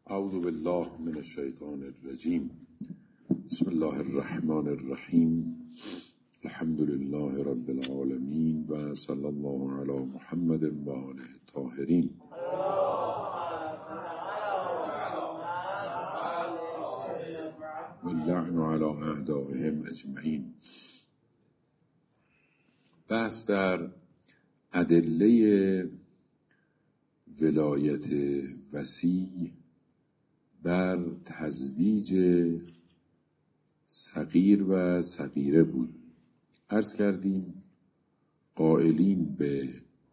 اعوذ بالله من الشیطان الرجیم. بسم الله الرحمن الرحیم. الحمد لله رب العالمین و صلی الله علی محمد و آله الطاهرین. واللعن علی اعدائهم اجمعین. بحث در ادله ولایت وصی بر تزویج صغیر و صغیره بود. عرض کردیم قائلین به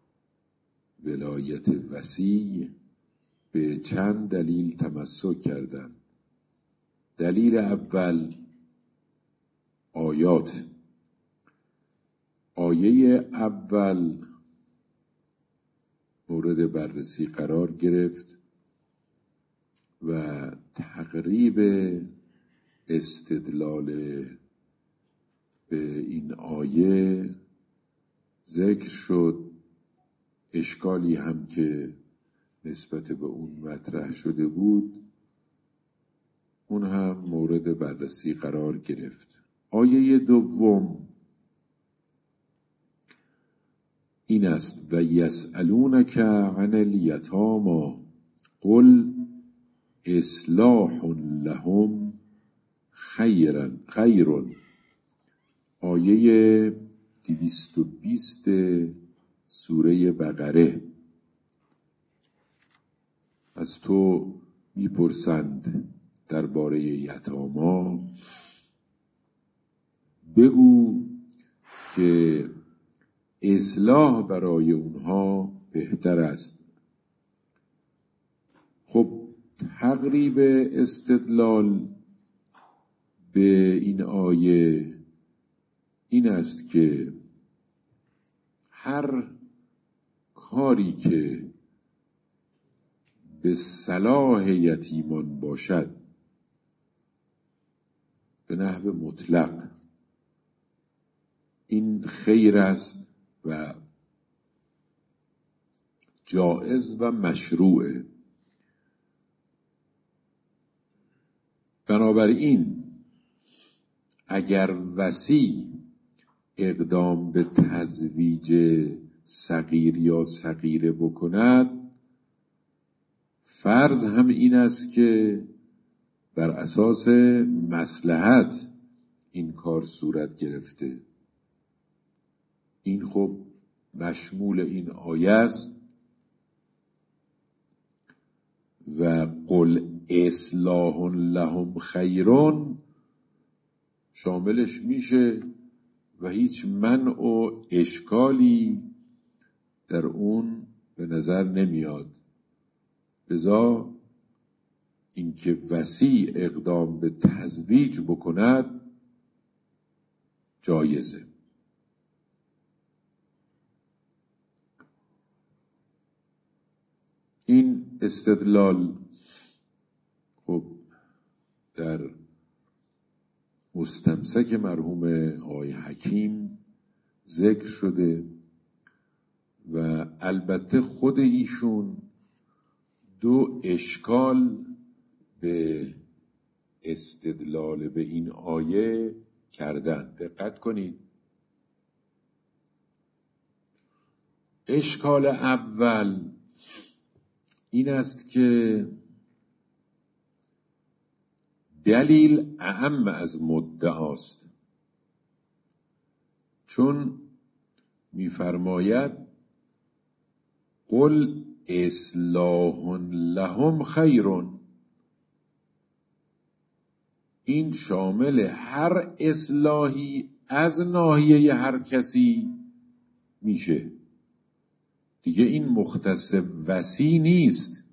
ولایت وصی به چند دلیل تمسک کردند. دلیل اول آیات. آیه اول مورد بررسی قرار گرفت و تقریب استدلال به این آیه ذکر شد. اشکالی هم که نسبت به اون مطرح شده بود اون هم مورد بررسی قرار گرفت. آیه دوم این است: و یسألونک عن الیتامی قل اصلاح لهم خیر. آیه 220 سوره بقره. از تو میپرسند درباره یتاما، بگو که اصلاح برای اونها بهتر است. خب تقریب استدلال به این آیه این است که هر کاری که به صلاح یتیمان باشد به نحو مطلق این خیر است و جائز و مشروعه. بنابراین اگر وصی اقدام به تزویج صغیر یا صغیره بکند، فرض هم این است که بر اساس مصلحت این کار صورت گرفته. این خب مشمول این آیه است. و قل اصلاح لهم خیرون شاملش میشه و هیچ منع و اشکالی در اون به نظر نمیاد. لذا اینکه وصی اقدام به تزویج بکند جایزه. این استدلال خب در مستمسک مرحوم آقای حکیم ذکر شده و البته خود ایشون دو اشکال به استدلال به این آیه کردن. دقت کنید. اشکال اول این است که دلیل اهم از مدعاست، چون می‌فرماید قل اصلاح لهم خیر. این شامل هر اصلاحی از ناحیه هر کسی میشه دیگه. این مختص وصی نیست،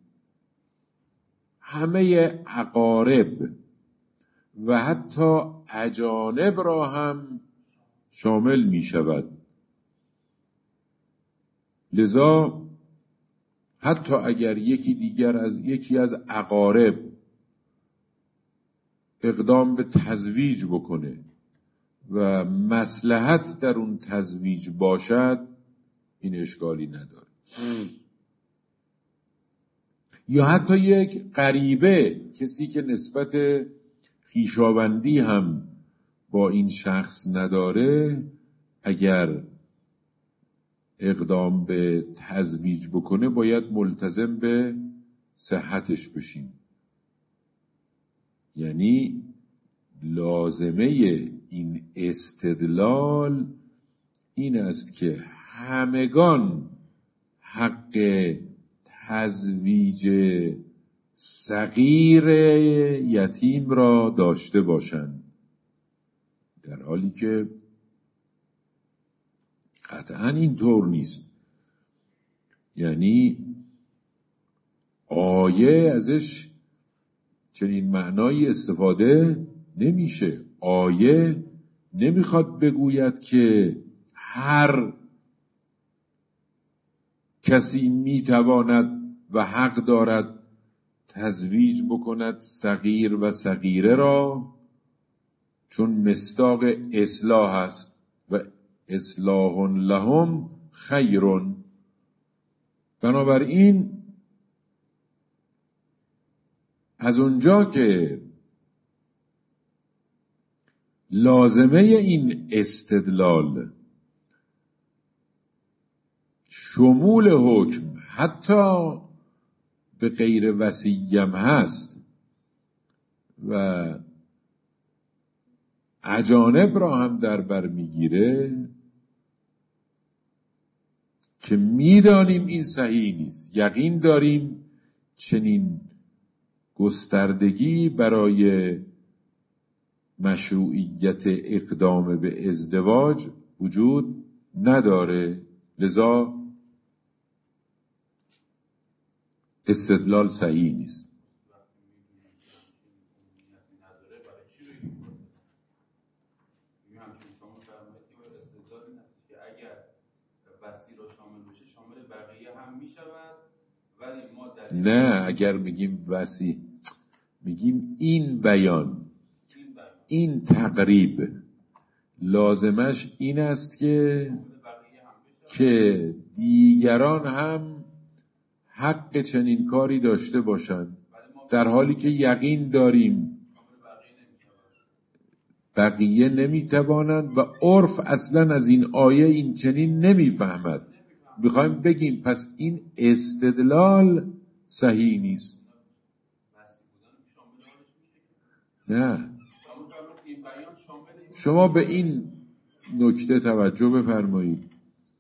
همه اقارب و حتی اجانب را هم شامل می شود. لذا حتی اگر یکی از اقارب اقدام به تزویج بکنه و مصلحت در اون تزویج باشد، این اشکالی نداره. یا حتی یک غریبه، کسی که نسبت خویشاوندی هم با این شخص نداره، اگر اقدام به تزویج بکنه باید ملتزم به صحتش بشیم. یعنی لازمه این استدلال این است که همگان حق تزویج صغیر یتیم را داشته باشند، در حالی که قطعا اینطور نیست. یعنی آیه ازش چنین معنایی استفاده نمیشه. آیه نمیخواد بگوید که هر کسی میتواند و حق دارد تزویج بکند صغیر و صغیره را، چون مصداق اصلاح است و اصلاح لهم خیر. بنابراین از اونجا که لازمه این استدلال شمول حکم حتی به غیر وصیم هست و اجانب را هم در بر میگیره، که میدانیم این صحیح نیست، یقین داریم چنین گستردگی برای مشروعیت اقدام به ازدواج وجود نداره، لذا استدلال صحیح نیست. نه، اگر میگیم وصی، میگیم این بیان، این تقریب لازمش این است که دیگران هم حق چنین کاری داشته باشند، در حالی که یقین داریم بقیه نمیتوانند و عرف اصلا از این آیه این چنین نمیفهمد. میخوایم بگیم پس این استدلال صحیح نیست. نه، شما به این نکته توجه بفرمایید.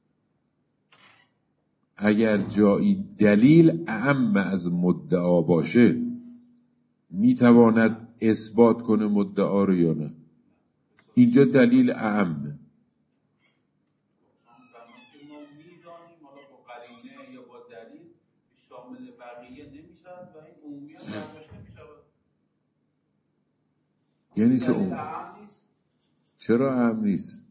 اگر جایی دلیل اعم از مدعا باشه میتواند اثبات کنه مدعا رو یا نه؟ اینجا دلیل اعم. یعنی چرا اعم نیست؟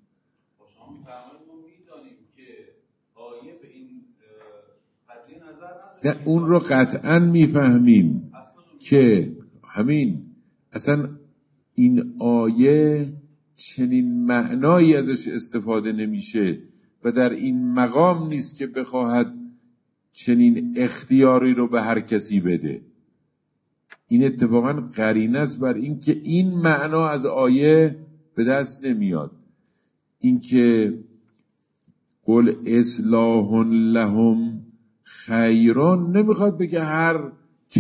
نه، اون رو قطعا میفهمیم که همین اصلا این آیه چنین معنایی ازش استفاده نمیشه و در این مقام نیست که بخواهد چنین اختیاری رو به هر کسی بده. این اتفاقا قرینه است بر این که این معنا از آیه به دست نمیاد. این که قل اصلاح لهم خیرون نمیخواد بگه هر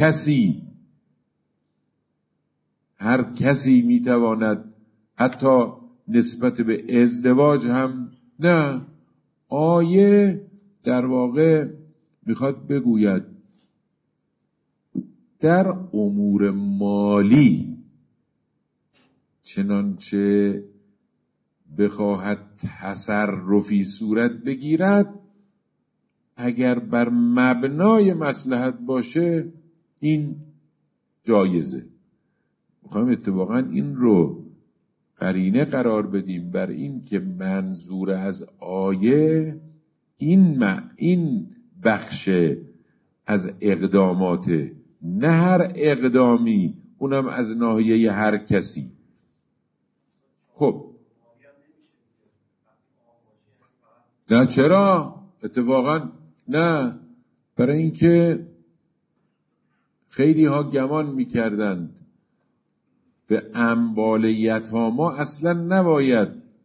کسی میتواند حتی نسبت به ازدواج هم، نه، آیه در واقع میخواد بگوید در امور مالی چنانچه بخواهد تصرفی صورت بگیرد، اگر بر مبنای مصلحت باشه این جایزه. میخوایم اتفاقا این رو قرینه قرار بدیم بر این که منظور از آیه این بخش از اقدامات، نه هر اقدامی، اونم از ناحیه هر کسی. خب نه، چرا؟ اتفاقا نه، برای اینکه خیلی ها گمان میکردند به اموال یتاما اصلا نباید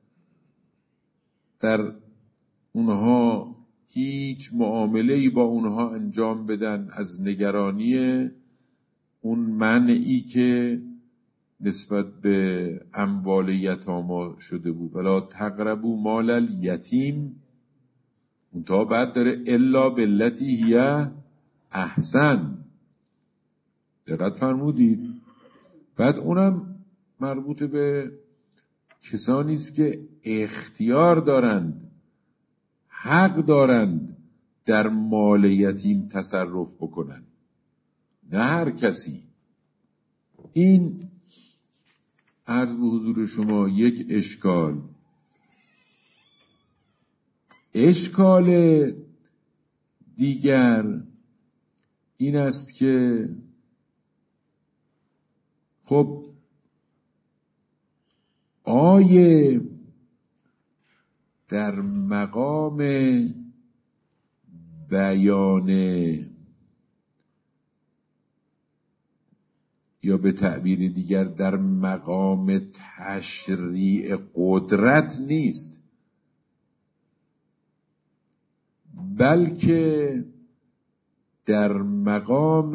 در اونها هیچ معامله‌ای با اونها انجام بدن، از نگرانی اون منعی که نسبت به اموال یتاما شده بود. ولا تقربوا مال الیتیم، منتها بعد داره الا بالتی هی احسن. دقت فرمودید؟ بعد اونم مربوط به کسانی است که اختیار دارند، حق دارند در مال یتیم تصرف بکنند، نه هر کسی. این عرض به حضور شما یک اشکال. اشکال دیگر این است که خب آیه در مقام بیان یا به تعبیر دیگر در مقام تشریع قدرت نیست، بلکه در مقام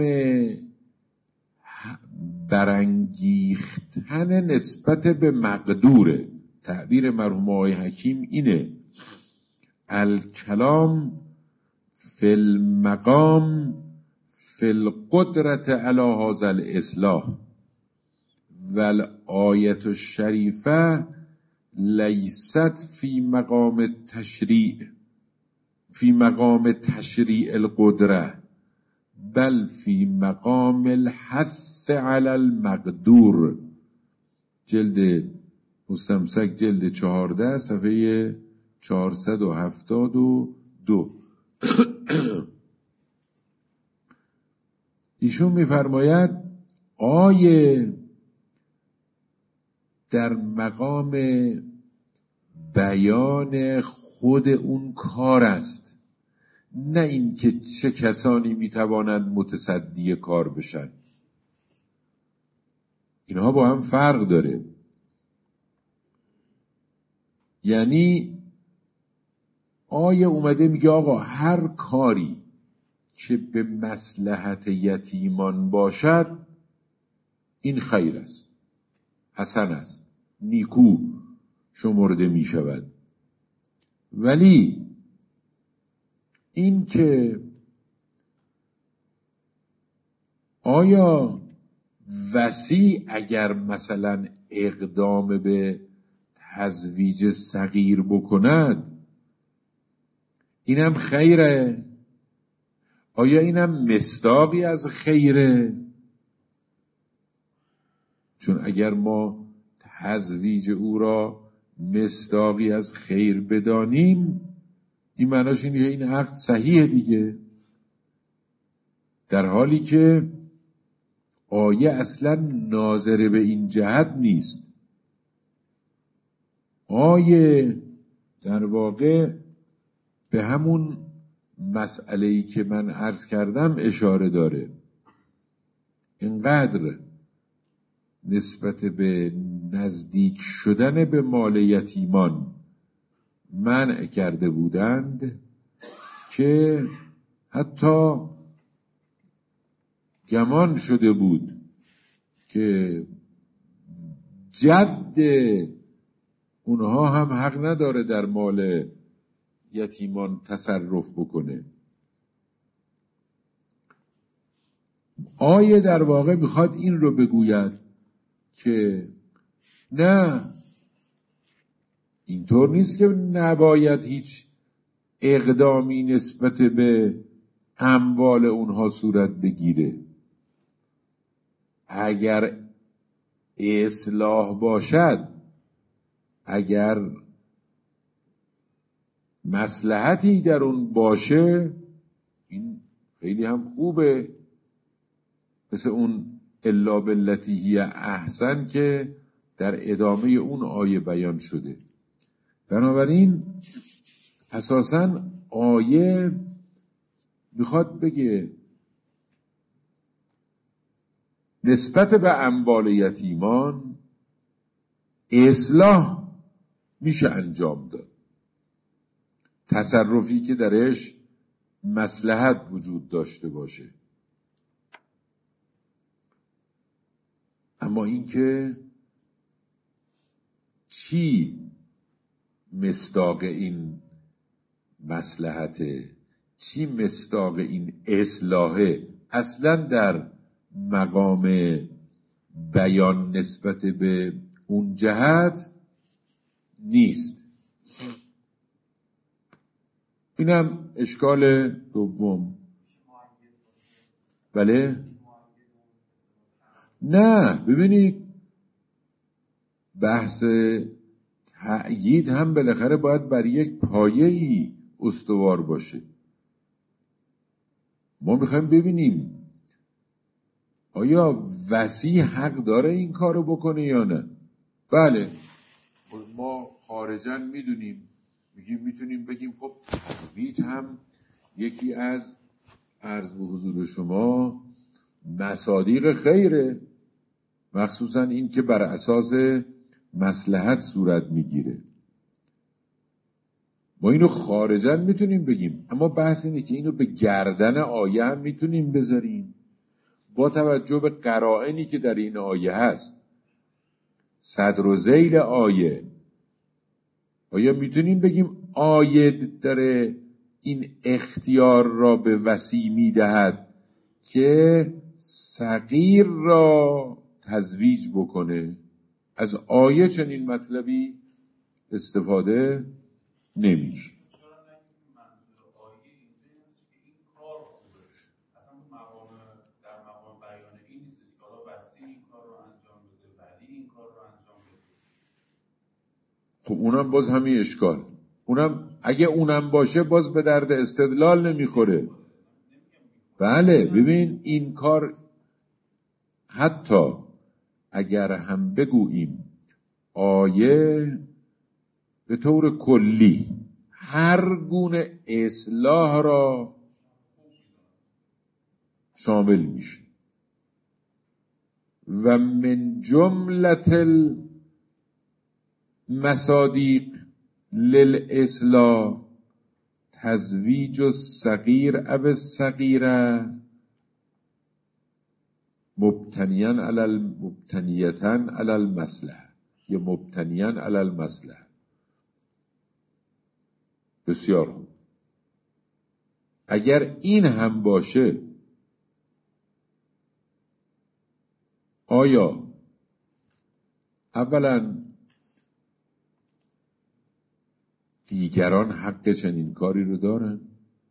برانگیختن نسبت به مقدوره. تعبیر مرحوم آقای حکیم اینه: الکلام فی المقام فی القدرت علی هذا الاصلاح والآیة الشریفه لیست فی مقام تشریع القدره بل فی مقام الحث علی المقدور. جلد مستمسک جلد 14 صفحه 472. ایشون میفرماید آیه در مقام بیان خود اون کار است، نه اینکه چه کسانی میتوانند متصدی کار بشن. اینها با هم فرق داره. یعنی آیه اومده میگه آقا هر کاری که به مصلحت یتیمان باشد این خیر است، حسن است، نیکو شمرده می شود. ولی این که آیا وسیع اگر مثلا اقدام به تزویج صغیر بکند اینم خیره؟ آیا اینم مصداقی از خیره؟ چون اگر ما تزویج او را مصداقی از خیر بدانیم، این معناش اینه این عقد صحیحه دیگه، در حالی که آیه اصلا ناظر به این جهت نیست. آیه در واقع به همون مسئله‌ای که من عرض کردم اشاره داره. اینقدر نسبت به نزدیک شدن به مال یتیمان منع کرده بودند که حتی گمان شده بود که جد اونها هم حق نداره در مال یتیمان تصرف بکنه. آیه در واقع میخواد این رو بگوید که نه، اینطور نیست که نباید هیچ اقدامی نسبت به اموال اونها صورت بگیره. اگر اصلاح باشد، اگر مصلحتی در اون باشه، این خیلی هم خوبه، مثل اون الا بالتی هی احسن که در ادامه اون آیه بیان شده. بنابراین اساساً آیه میخواد بگه نسبت به اموال یتیمان اصلاح میشه انجام داد، تصرفی که درش مصلحت وجود داشته باشه. اما اینکه چی مصداق این مصلحته، چی مصداق این اصلاحه، اصلا در مقام بیان نسبت به اون جهت نیست. اینم اشکال دوم. بله؟ نه، ببینید بحث تأیید هم بالاخره باید بر یک پایه‌ای استوار باشه. ما میخوایم ببینیم آیا وصی حق داره این کارو بکنه یا نه. بله ما خارجاً میدونیم، میتونیم بگیم خب تزویج هم یکی از عرض به حضور شما مصادیق خیره، مخصوصاً این که بر اساس مصلحت صورت میگیره. ما اینو خارجاً میتونیم بگیم، اما بحث اینه که اینو به گردن آیه هم میتونیم بذاریم با توجه به قرائنی که در این آیه هست. صدر و ذیل آیه آیا میتونیم بگیم آیه داره این اختیار را به وصی میدهد که صغیر را تزویج بکنه؟ از آیه چنین مطلبی استفاده نمیشه. خب اونم باز همین اشکال، اونم اگه اونم باشه باز به درد استدلال نمیخوره. بله ببین این کار حتی اگر هم بگوییم آیه به طور کلی هر گونه اصلاح را شامل میشه و من جملت المصادیق للاصلاح تزویج الصغیر او الصغیره مبتنیاً علی المصلحه یا مبتنیاً علی المصلحه. بسیار خوب، اگر این هم باشه آیا اولا دیگران حق چنین کاری رو دارن؟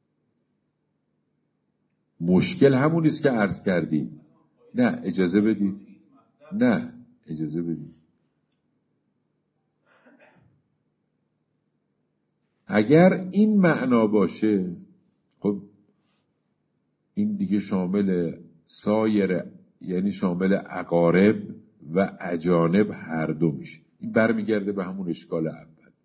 مشکل همونیست که عرض کردیم. نه اجازه بدید، نه اجازه بدید، اگر این معنا باشه خب این دیگه شامل سایر، یعنی شامل اقارب و اجانب هر دو میشه. این برمیگرده به همون اشکال اول.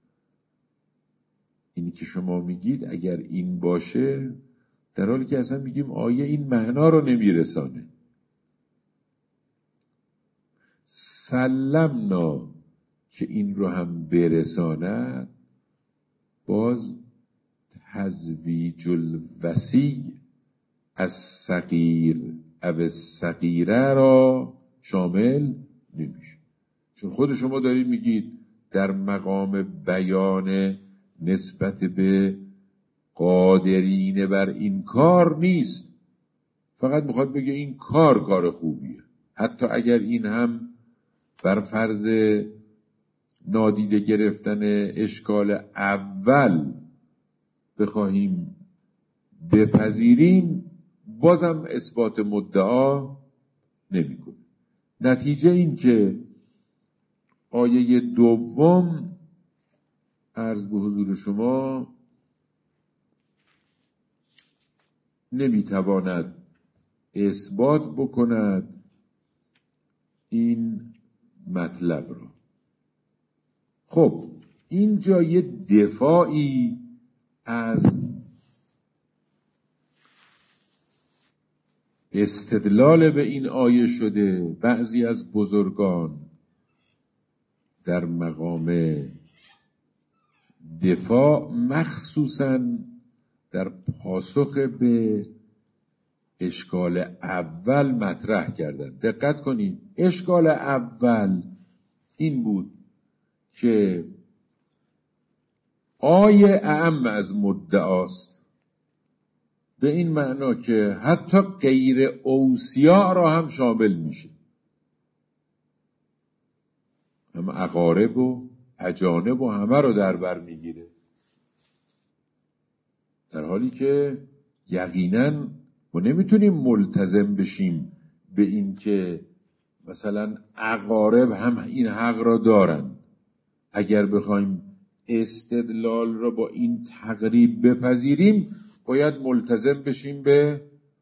اینی که شما میگید اگر این باشه، در حالی که اصلا میگیم آیه این معنا رو نمیرسانه. سلمنا که این رو هم برساند، باز تزویج الوصی از صغیر او الصغیره را شامل نمیشه. چون خود شما دارید میگید در مقام بیان نسبت به قادرین بر این کار نیست، فقط میخواد بگه این کار خوبیه. حتی اگر این هم بر فرض نادیده گرفتن اشکال اول بخواهیم بپذیریم، بازم اثبات مدعا نمی‌کنه. نتیجه این که آیه دوم عرض به حضور شما نمیتواند اثبات بکند این مطلب را. خب اینجا یه دفاعی از استدلال به این آیه شده بعضی از بزرگان در مقام دفاع، مخصوصاً در پاسخ به اشکال اول مطرح کردن. دقت کنید، اشکال اول این بود که آیه اعم از مدعاست، به این معنا که حتی غیر اوصیا را هم شامل میشه، هم اقارب و اجانب و همه رو در بر میگیره، در حالی که یقیناً ما نمیتونیم ملتزم بشیم به این که مثلا اقارب هم این حق را دارن. اگر بخوایم استدلال را با این تقریب بپذیریم باید ملتزم بشیم به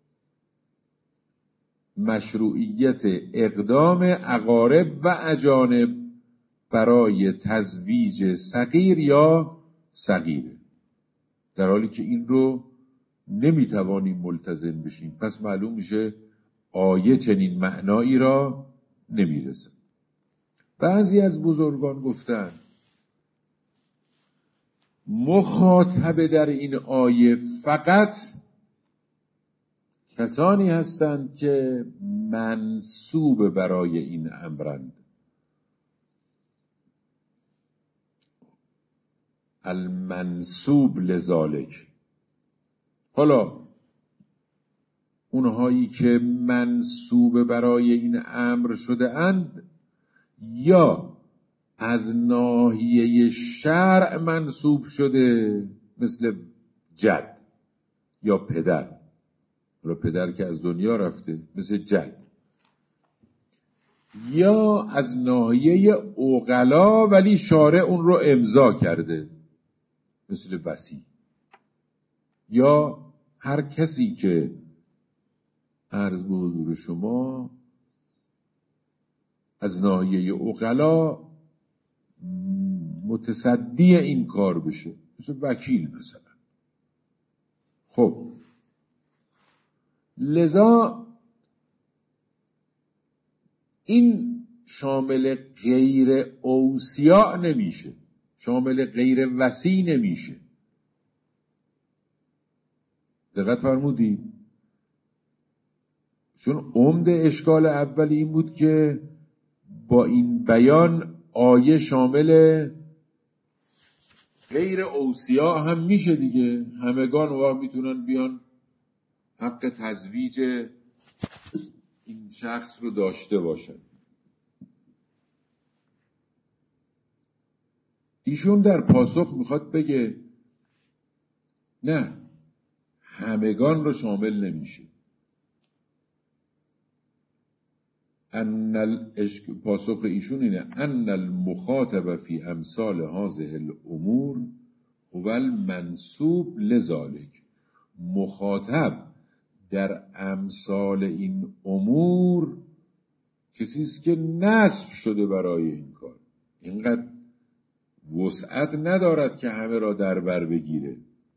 مشروعیت اقدام اقارب و اجانب برای تزویج صغیر یا صغیره، در حالی که این رو نمیتوانیم ملتزم بشیم. پس معلوم میشه آیه چنین معنایی را نمیرسه. بعضی از بزرگان گفتن مخاطب در این آیه فقط کسانی هستند که منسوب برای این امرند. المنسوب لذالک. حالا اونهایی که منسوب برای این امر شده اند یا از ناحیه شرع منسوب شده، مثل جد یا پدر، حالا پدر که از دنیا رفته مثل جد، یا از ناحیه عقلا ولی شارع اون رو امضا کرده مثل وصی، یا هر کسی که عرض به حضور شما از ناحیه عقلا متصدی این کار بشه، مثل وکیل مثلا. خب لذا این شامل غیر اوصیا نمیشه، شامل غیر وصی نمیشه. دقت فرمودید؟ چون عمده اشکال اولی این بود که با این بیان آیه شامل غیر اوصیا هم میشه دیگه، همگان واقع میتونن بیان حق تزویج این شخص رو داشته باشن. ایشون در پاسخ میخواد بگه نه، همگان رو شامل نمیشه. پاسخ ایشون اینه ان المخاطب فی امثال هذه الامور هو المنسوب لذالک. مخاطب در امثال این امور کسی است که نصب شده برای این کار، اینقدر وسعت ندارد که همه را در بر بگیره.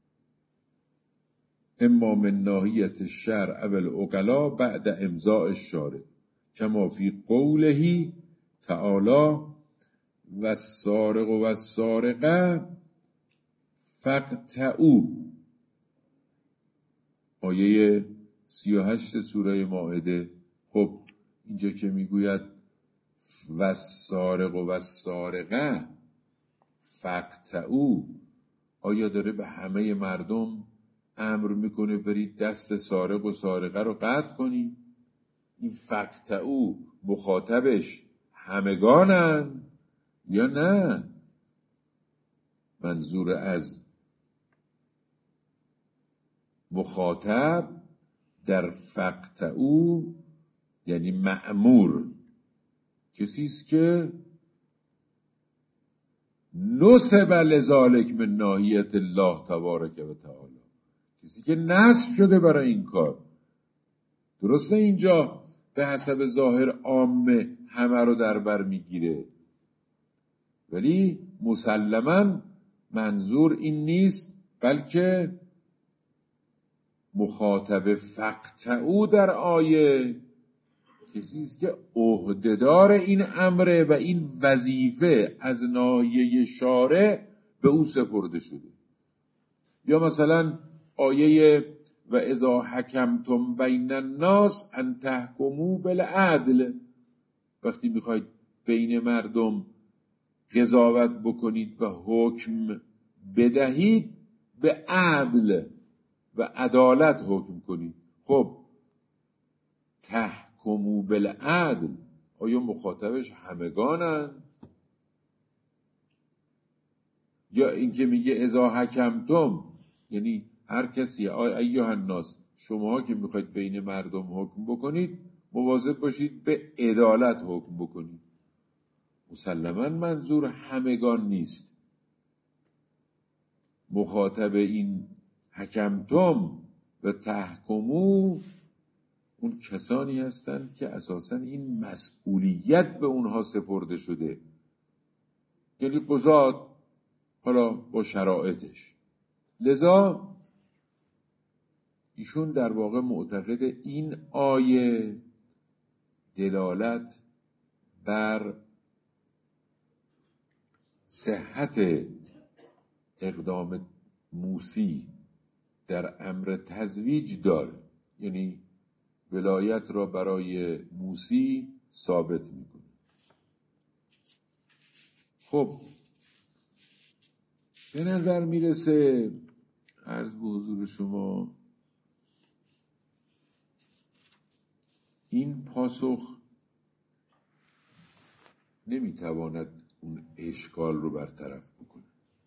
اما من ناحیت الشرع و العقلا بعد امضاء الشارع کما فی قوله تعالی والسارق والسارقه فاقطعوا، آیه 38 سوره مائده. خب اینجا که میگوید والسارق والسارقه فاقطعوا، آیا داره به همه مردم امر میکنه برید دست سارق و سارقه رو قطع کنی؟ این فاقطعوا مخاطبش همگانن یا نه؟ منظور از مخاطب در فاقطعوا یعنی مأمور، کسی است که نصب لذالک من ناحیت الله تبارک و تعالی، کسی که نصب شده برای این کار. درسته اینجا به حسب ظاهر عامه همه رو در بر میگیره، ولی مسلماً منظور این نیست، بلکه مخاطب فقطعو در آیه کسی است که عهدهدار این امره و این وظیفه از ناحیه شارع به او سپرده شده. یا مثلا آیه و اذا حکمتم بین الناس ان تحکموا بالعدل، وقتی میخواید بین مردم قضاوت بکنید و حکم بدهید به عدل و عدالت حکم کنید. خب تحکموا بالعدل آیا مخاطبش همگانن؟ یا اینکه میگه اذا حکمتم یعنی هر کسی ایها الناس شماها که میخواید بین مردم حکم بکنید مواظب باشید به عدالت حکم بکنید. مسلماً منظور همگان نیست. مخاطب این حکمتم و تحکمو اون کسانی هستند که اساساً این مسئولیت به اونها سپرده شده، یعنی قضات، حالا با شرایطش. لذا ایشون در واقع معتقد این آیه دلالت بر صحت اقدام موسی در امر تزویج داره، یعنی ولایت را برای موسی ثابت میکنه. خب به نظر میرسه عرض به حضور شما این پاسخ نمیتواند اون اشکال رو برطرف بکنه.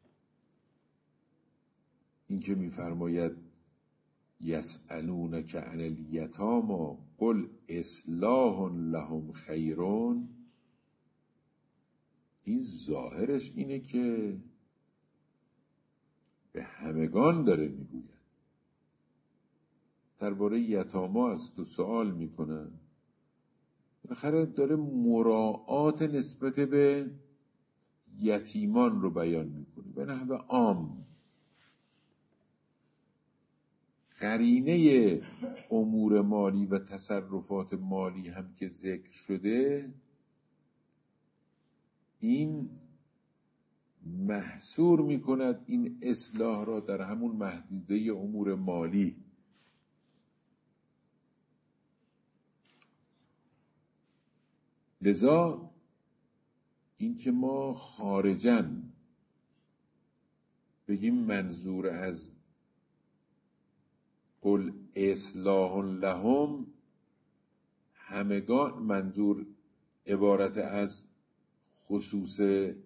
این که میفرماید یسألونک عن الیتامی قل اصلاح لهم خیرون، این ظاهرش اینه که به همگان داره میگوید. درباره یتاما از تو سوال میکنن، بالاخره داره مراعات نسبت به یتیمان رو بیان میکنه به نحو عام. قرینه امور مالی و تصرفات مالی هم که ذکر شده، این محصور میکند این اصلاح را در همون محدوده امور مالی. لذا این که ما خارجاً بگیم منظور از قل اصلاح لهم همگان، منظور عبارت از خصوص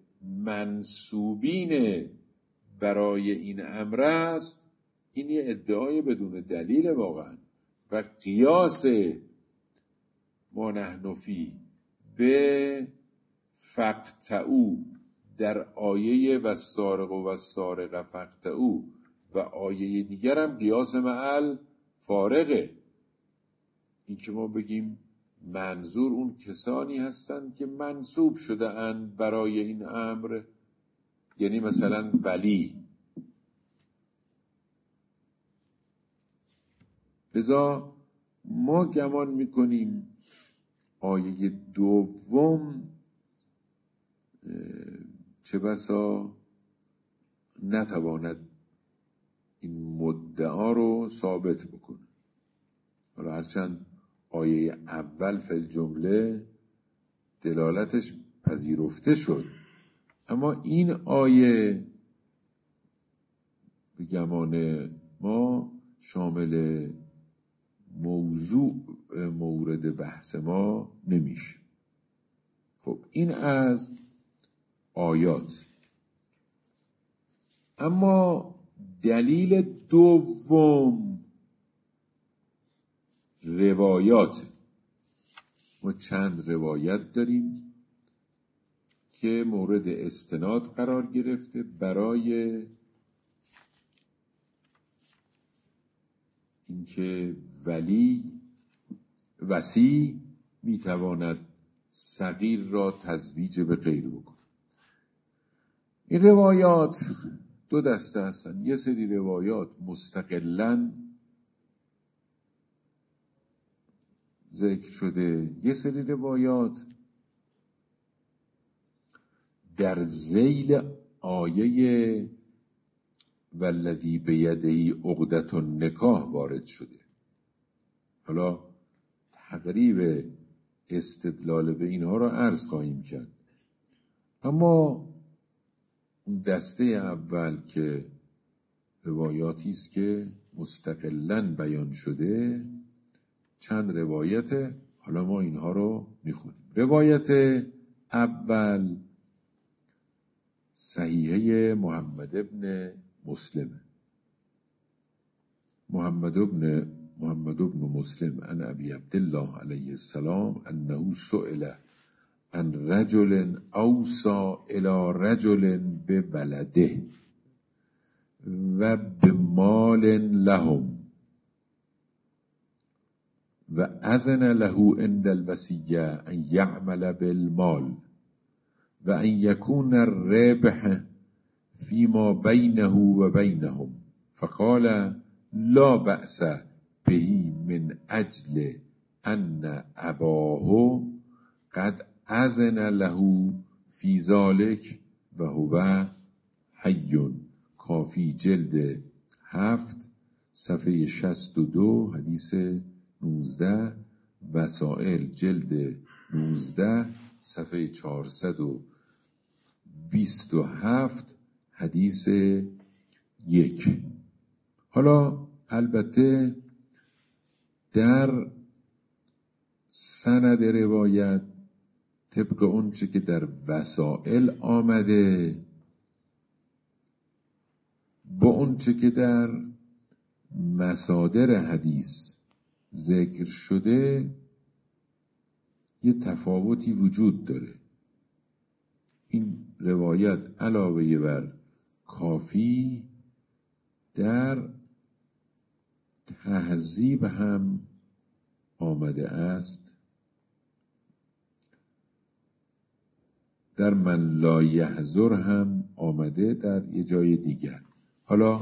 منسوبین برای این امر است، این یه ادعای بدون دلیل واقعا. و قیاس ما نحن فی به فقطعو در آیه والسارق والسارقه فقطعو و آیه دیگر هم قیاس معل فارقه. این که ما بگیم منظور اون کسانی هستند که منسوب شده اند برای این امر، یعنی مثلا ولی. لذا ما گمان میکنیم آیه دوم چه بسا نتواند این مدعا رو ثابت بکنه. حالا هرچند آیه اول فی الجمله دلالتش پذیرفته شد، اما این آیه به گمان ما شامل موضوع مورد بحث ما نمیشه. خب این از آیات. اما دلیل دوم روایات. ما چند روایت داریم که مورد استناد قرار گرفته برای اینکه وصی میتواند صغیر را تزویج به غیر بکنه. این روایات دو دسته هستن. یه سری روایات مستقلاً ذکر شده، یه سری روایات در ذیل آیه والذی بیدهی عقدة النکاح وارد شده. حالا تقریب استدلال به اینها را عرض خواهیم کرد، اما اون دسته اول که روایاتی است که مستقلاً بیان شده، چند روایت، حالا ما اینها رو میخونیم. روایت اول صحیحه محمد ابن مسلم. محمد ابن مسلم عن ابی عبدالله علیه السلام انه سئل عن رجل اوصى الى رجل ببلده و بمال لهم و اذن له عند الوصیه ان یعمل بالمال و ان یکون الربح فيما بینه و بینهم، فقال لا بأس به من اجل ان اباه قد اذن له فی ذلك و هو حی. کافی جلد 7 صفحه 62 حدیث 19، وسائل جلد 19 صفحه 427 حدیث 1. حالا البته در سند روایت طبق اون چه که در وسائل آمده با اون چه که در مصادر حدیث ذکر شده یه تفاوتی وجود داره. این روایت علاوه بر کافی در تهذیب هم آمده است، در من لا یحضر هم آمده در یه جای دیگر. حالا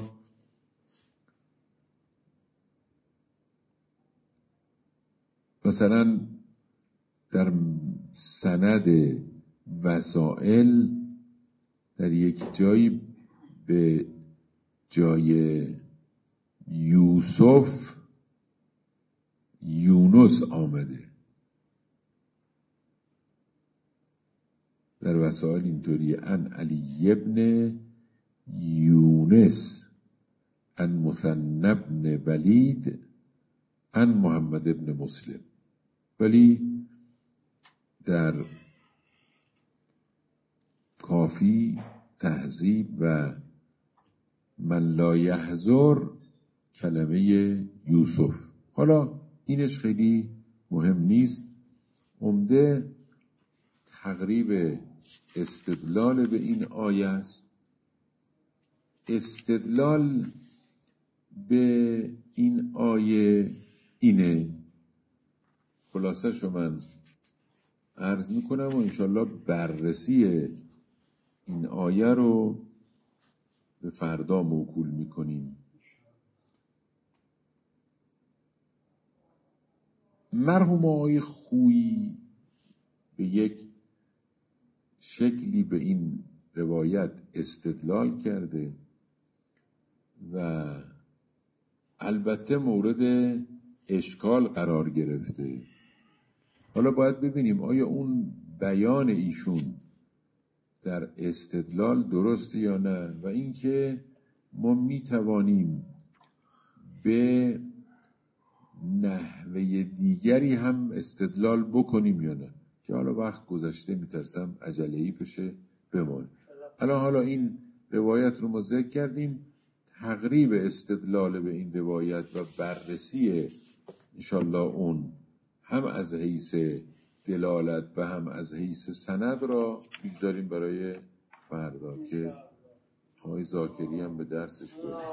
مثلا در سند وسائل در یک جایی به جای یوسف یونس آمده. در وسائل اینطوری ان علی ابن یونس ان مثنی ابن ولید ان محمد ابن مسلم، ولی در کافی تهذیب و من لا یحضر کلمه یوسف. حالا اینش خیلی مهم نیست، عمده تقریب استدلال به این آیه است. استدلال به این آیه اینه، خلاصه‌شو من عرض میکنم و انشالله بررسی این آیه رو به فردا موکول میکنیم. مرحوم آقای خویی به یک شکلی به این روایت استدلال کرده و البته مورد اشکال قرار گرفته. حالا باید ببینیم آیا اون بیان ایشون در استدلال درست یا نه، و اینکه ما میتوانیم به نحوه دیگری هم استدلال بکنیم یا نه، که حالا وقت گذشته میترسم عجله‌ای بشه بمانه. حالا این روایت رو ما ذکر کردیم، تقریب استدلال به این روایت و بررسی انشالله اون هم از حیث دلالت و هم از حیث سند را بگذاریم برای فردا که آقای ذاکری هم به درسش برسه.